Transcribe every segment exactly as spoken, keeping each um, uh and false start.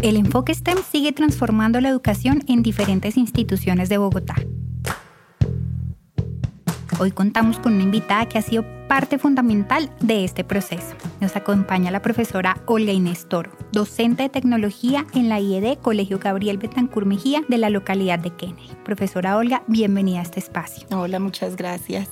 El enfoque STEM sigue transformando la educación en diferentes instituciones de Bogotá. Hoy contamos con una invitada que ha sido parte fundamental de este proceso. Nos acompaña la profesora Olga Inés Toro, docente de tecnología en la I E D Colegio Gabriel Betancourt Mejía de la localidad de Kennedy. Profesora Olga, bienvenida a este espacio. Hola, muchas gracias.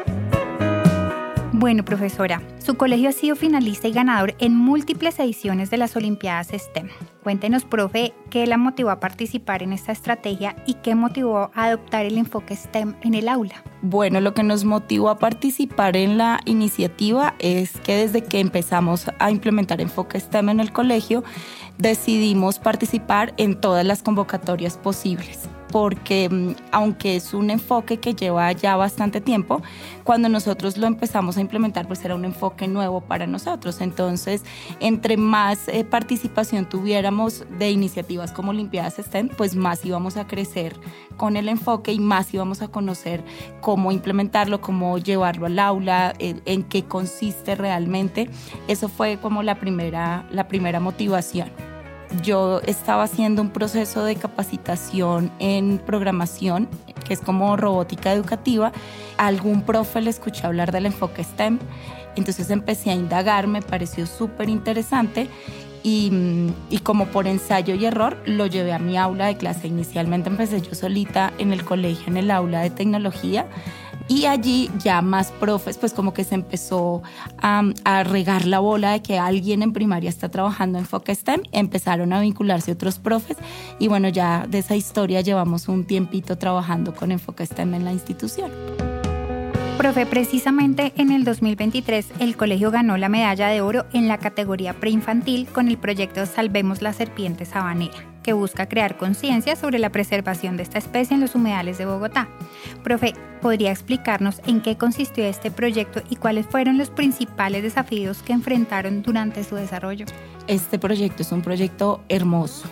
Bueno, profesora, su colegio ha sido finalista y ganador en múltiples ediciones de las Olimpiadas STEM. Cuéntenos, profe, qué la motivó a participar en esta estrategia y qué motivó a adoptar el enfoque STEM en el aula. Bueno, lo que nos motivó a participar en la iniciativa es que desde que empezamos a implementar enfoque STEM en el colegio, decidimos participar en todas las convocatorias posibles. Porque aunque es un enfoque que lleva ya bastante tiempo, cuando nosotros lo empezamos a implementar, pues era un enfoque nuevo para nosotros. Entonces, entre más eh, participación tuviéramos de iniciativas como Olimpiadas STEM, pues más íbamos a crecer con el enfoque y más íbamos a conocer cómo implementarlo, cómo llevarlo al aula, en, en qué consiste realmente. Eso fue como la primera, la primera motivación. Yo estaba haciendo un proceso de capacitación en programación, que es como robótica educativa. A algún profe le escuché hablar del enfoque STEM, entonces empecé a indagar, me pareció súper interesante y, y como por ensayo y error lo llevé a mi aula de clase. Inicialmente empecé yo solita en el colegio, en el aula de tecnología, y allí ya más profes, pues como que se empezó a, a regar la bola de que alguien en primaria está trabajando en enfoque STEM, empezaron a vincularse otros profes y bueno, ya de esa historia llevamos un tiempito trabajando con enfoque STEM en la institución. Profe, precisamente en el dos mil veintitrés el colegio ganó la medalla de oro en la categoría preinfantil con el proyecto Salvemos la serpiente sabanera, que busca crear conciencia sobre la preservación de esta especie en los humedales de Bogotá. Profe, ¿podría explicarnos en qué consistió este proyecto y cuáles fueron los principales desafíos que enfrentaron durante su desarrollo? Este proyecto es un proyecto hermoso.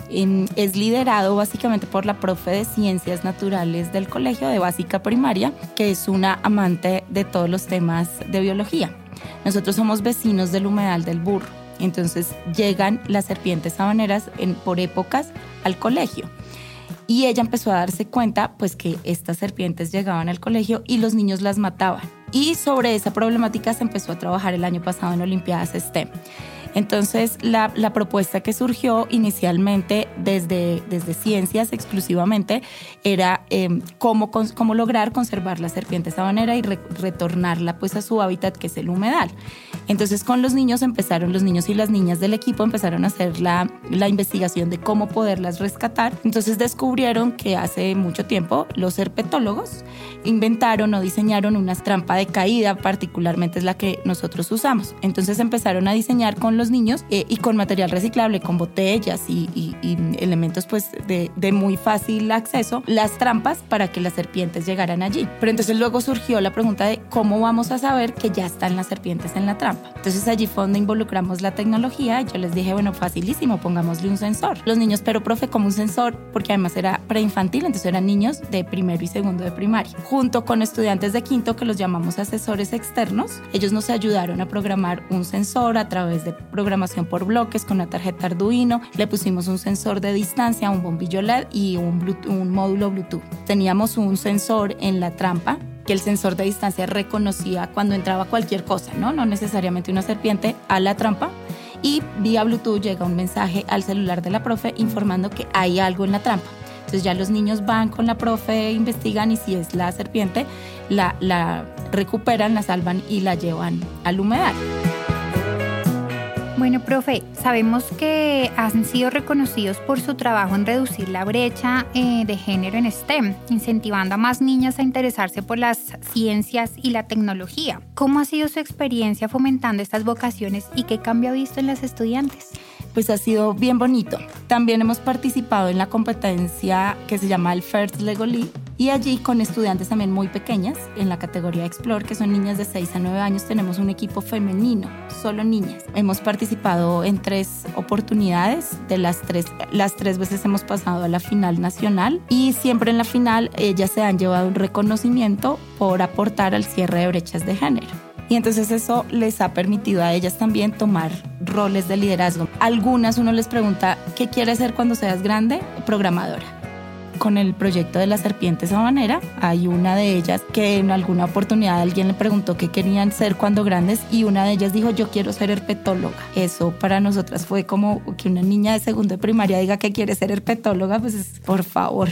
Es liderado básicamente por la profe de Ciencias Naturales del colegio de básica primaria, que es una amante de todos los temas de biología. Nosotros somos vecinos del humedal del Burro, entonces llegan las serpientes sabaneras en, por épocas al colegio. Y ella empezó a darse cuenta pues, que estas serpientes llegaban al colegio y los niños las mataban. Y sobre esa problemática se empezó a trabajar el año pasado en Olimpiadas STEM. Entonces, la, la propuesta que surgió inicialmente desde, desde ciencias exclusivamente era eh, cómo, cómo lograr conservar la serpiente sabanera y re, retornarla pues, a su hábitat, que es el humedal. Entonces, con los niños empezaron, los niños y las niñas del equipo empezaron a hacer la, la investigación de cómo poderlas rescatar. Entonces, descubrieron que hace mucho tiempo los herpetólogos inventaron o diseñaron una trampa de caída, particularmente es la que nosotros usamos. Entonces, empezaron a diseñar con los niños eh, y con material reciclable, con botellas y, y, y elementos pues de, de muy fácil acceso, las trampas para que las serpientes llegaran allí. Pero entonces luego surgió la pregunta de cómo vamos a saber que ya están las serpientes en la trampa. Entonces allí fue donde involucramos la tecnología. Yo les dije, bueno, facilísimo, pongámosle un sensor. Los niños, pero profe, como un sensor, porque además era preinfantil, entonces eran niños de primero y segundo de primaria. Junto con estudiantes de quinto, que los llamamos asesores externos, ellos nos ayudaron a programar un sensor a través de programación por bloques con una tarjeta Arduino. Le pusimos un sensor de distancia, un bombillo L E D y un, Bluetooth, un módulo Bluetooth. Teníamos un sensor en la trampa que el sensor de distancia reconocía cuando entraba cualquier cosa, ¿no? No necesariamente una serpiente, a la trampa. Y vía Bluetooth llega un mensaje al celular de la profe informando que hay algo en la trampa. Entonces ya los niños van con la profe, investigan y si es la serpiente, la, la recuperan, la salvan y la llevan al humedal. Bueno, profe, sabemos que han sido reconocidos por su trabajo en reducir la brecha eh, de género en STEM, incentivando a más niñas a interesarse por las ciencias y la tecnología. ¿Cómo ha sido su experiencia fomentando estas vocaciones y qué cambio ha visto en las estudiantes? Pues ha sido bien bonito. También hemos participado en la competencia que se llama el First Lego League y allí con estudiantes también muy pequeñas en la categoría Explore, que son niñas de seis a nueve años, tenemos un equipo femenino, solo niñas. Hemos participado en tres oportunidades, de las tres, las tres veces hemos pasado a la final nacional y siempre en la final ellas se han llevado un reconocimiento por aportar al cierre de brechas de género. Y entonces eso les ha permitido a ellas también tomar roles de liderazgo. Algunas uno les pregunta, ¿qué quieres ser cuando seas grande? Programadora. Con el proyecto de la serpiente sabanera, hay una de ellas que en alguna oportunidad alguien le preguntó qué querían ser cuando grandes y una de ellas dijo, yo quiero ser herpetóloga. Eso para nosotras fue como que una niña de segundo de primaria diga que quiere ser herpetóloga, pues es, por favor.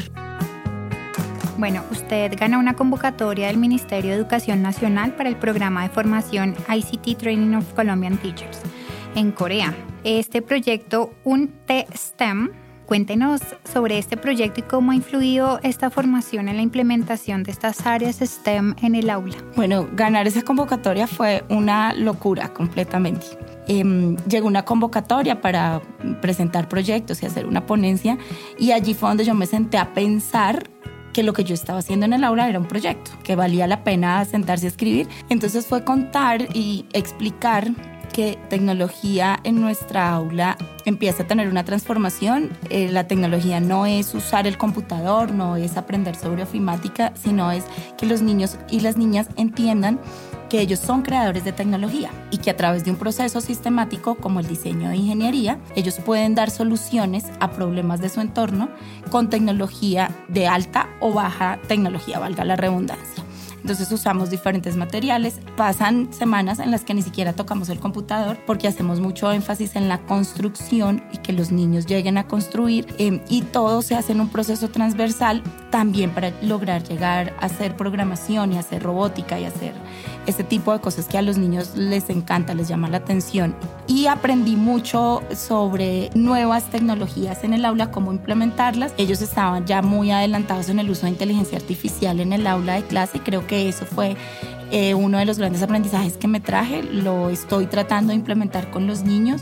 Bueno, usted gana una convocatoria del Ministerio de Educación Nacional para el programa de formación I C T Training of Colombian Teachers en Corea. Este proyecto, un T STEM, cuéntenos sobre este proyecto y cómo ha influido esta formación en la implementación de estas áreas STEM en el aula. Bueno, ganar esa convocatoria fue una locura completamente. Eh, llegó una convocatoria para presentar proyectos y hacer una ponencia y allí fue donde yo me senté a pensar que lo que yo estaba haciendo en el aula era un proyecto, que valía la pena sentarse a escribir. Entonces fue contar y explicar que tecnología en nuestra aula empieza a tener una transformación. Eh, la tecnología no es usar el computador, no es aprender sobre ofimática, sino es que los niños y las niñas entiendan que ellos son creadores de tecnología y que a través de un proceso sistemático como el diseño de ingeniería, ellos pueden dar soluciones a problemas de su entorno con tecnología de alta o baja tecnología, valga la redundancia. Entonces usamos diferentes materiales, pasan semanas en las que ni siquiera tocamos el computador porque hacemos mucho énfasis en la construcción y que los niños lleguen a construir eh, y todo se hace en un proceso transversal también para lograr llegar a hacer programación y hacer robótica y hacer este tipo de cosas que a los niños les encanta, les llama la atención. Y aprendí mucho sobre nuevas tecnologías en el aula, cómo implementarlas. Ellos estaban ya muy adelantados en el uso de inteligencia artificial en el aula de clase y creo que eso fue eh, uno de los grandes aprendizajes que me traje. Lo estoy tratando de implementar con los niños.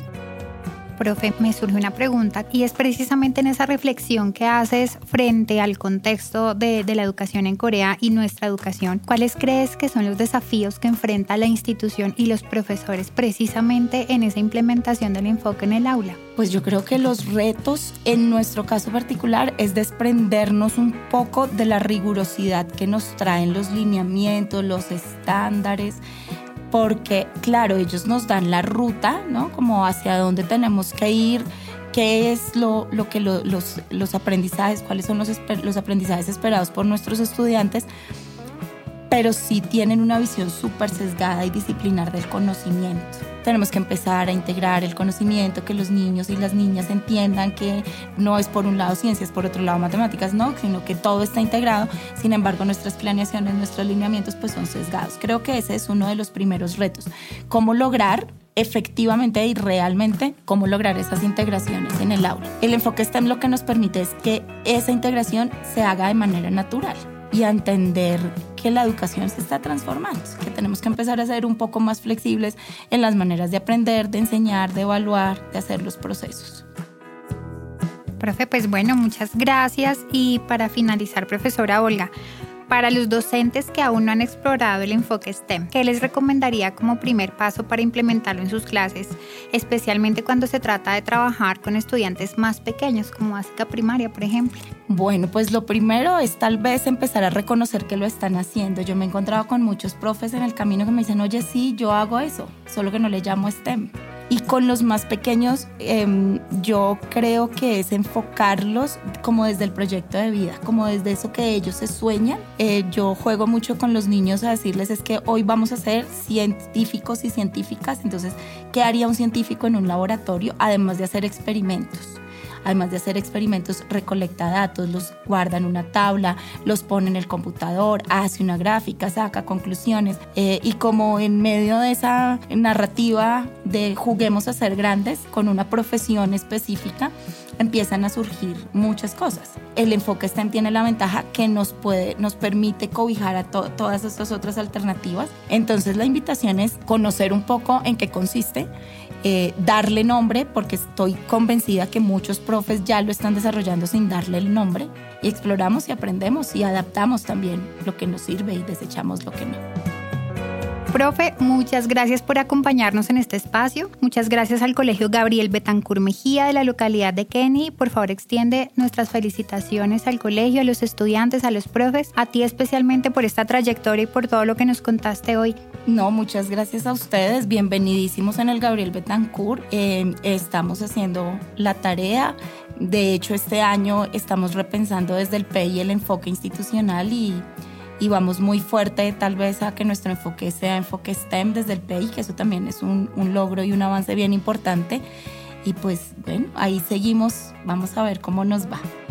Profe, me surge una pregunta y es precisamente en esa reflexión que haces frente al contexto de, de la educación en Corea y nuestra educación. ¿Cuáles crees que son los desafíos que enfrenta la institución y los profesores precisamente en esa implementación del enfoque en el aula? Pues yo creo que los retos en nuestro caso particular es desprendernos un poco de la rigurosidad que nos traen los lineamientos, los estándares, porque claro, ellos nos dan la ruta, ¿no? Como hacia dónde tenemos que ir, qué es lo, lo que lo, los, los aprendizajes, cuáles son los, los aprendizajes esperados por nuestros estudiantes, pero sí tienen una visión súper sesgada y disciplinar del conocimiento. Tenemos que empezar a integrar el conocimiento, que los niños y las niñas entiendan que no es por un lado ciencias, por otro lado matemáticas, no, sino que todo está integrado. Sin embargo, nuestras planeaciones, nuestros alineamientos pues son sesgados. Creo que ese es uno de los primeros retos. ¿Cómo lograr efectivamente y realmente cómo lograr esas integraciones en el aula? El enfoque STEM lo que nos permite es que esa integración se haga de manera natural y a entender que la educación se está transformando, que tenemos que empezar a ser un poco más flexibles en las maneras de aprender, de enseñar, de evaluar, de hacer los procesos. Profe, pues bueno, muchas gracias. Y para finalizar, profesora Olga, para los docentes que aún no han explorado el enfoque STEM, ¿qué les recomendaría como primer paso para implementarlo en sus clases, especialmente cuando se trata de trabajar con estudiantes más pequeños, como básica primaria, por ejemplo? Bueno, pues lo primero es tal vez empezar a reconocer que lo están haciendo. Yo me he encontrado con muchos profes en el camino que me dicen, oye, sí, yo hago eso, solo que no le llamo STEM. Y con los más pequeños, eh, yo creo que es enfocarlos como desde el proyecto de vida, como desde eso que ellos se sueñan. Eh, yo juego mucho con los niños a decirles es que hoy vamos a ser científicos y científicas. Entonces, ¿qué haría un científico en un laboratorio? Además de hacer experimentos. Además de hacer experimentos, recolecta datos, los guarda en una tabla, los pone en el computador, hace una gráfica, saca conclusiones. Eh, y como en medio de esa narrativa de juguemos a ser grandes, con una profesión específica, empiezan a surgir muchas cosas. El enfoque STEM tiene la ventaja que nos, puede, nos permite cobijar a to- todas estas otras alternativas. Entonces la invitación es conocer un poco en qué consiste, Eh, darle nombre, porque estoy convencida que muchos profes ya lo están desarrollando sin darle el nombre, y exploramos y aprendemos y adaptamos también lo que nos sirve y desechamos lo que no. Profe, muchas gracias por acompañarnos en este espacio. Muchas gracias al Colegio Gabriel Betancourt Mejía de la localidad de Kennedy. Por favor, extiende nuestras felicitaciones al colegio, a los estudiantes, a los profes, a ti especialmente por esta trayectoria y por todo lo que nos contaste hoy. No, muchas gracias a ustedes. Bienvenidísimos en el Gabriel Betancourt. Eh, estamos haciendo la tarea. De hecho, este año estamos repensando desde el P E I el enfoque institucional y y vamos muy fuerte tal vez a que nuestro enfoque sea enfoque S T E M desde el P E I, que eso también es un, un logro y un avance bien importante. Y pues bueno, ahí seguimos, vamos a ver cómo nos va.